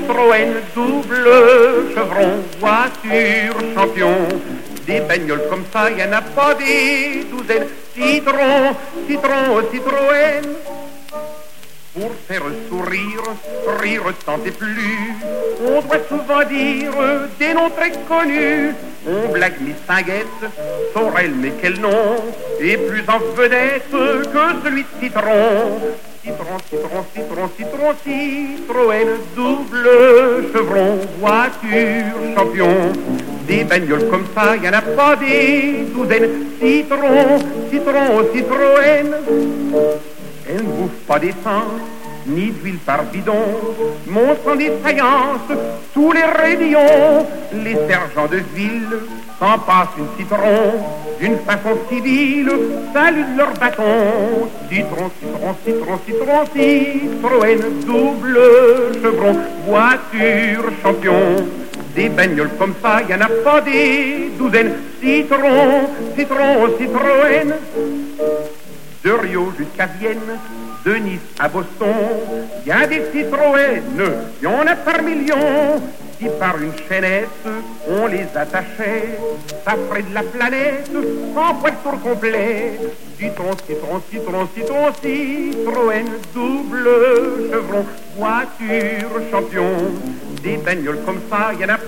Citroën, double chevron, voiture champion. Des bagnoles comme ça, y en a pas des douzaines. Citron, Citroën. Pour faire sourire, rire tant et plus, on doit souvent dire des noms très connus. On blague Miss Singuette, Sorel, mais quel nom est plus en vedette que celui de Citron. Citroën, double chevron, voiture champion. Des bagnoles comme ça, y en a pas des douzaines. Citroën. Elle ne bouffe pas d'essence, ni d'huile par bidon, montre en défaillance tous les rayons. Les sergents de ville s'en passent une citron, d'une façon civile, saluent leur bâton. Citroën, double chevron, voiture champion. Des bagnoles comme ça, y en a pas des douzaines. Citroën. De Rio jusqu'à Vienne, de Nice à Boston, y a des Citroën, y en a par millions. Si par une chaînette on les attachait, ça ferait de la planète en poids de tour complet. Citroën, double chevron, voiture champion. Des bagnoles comme ça, y en a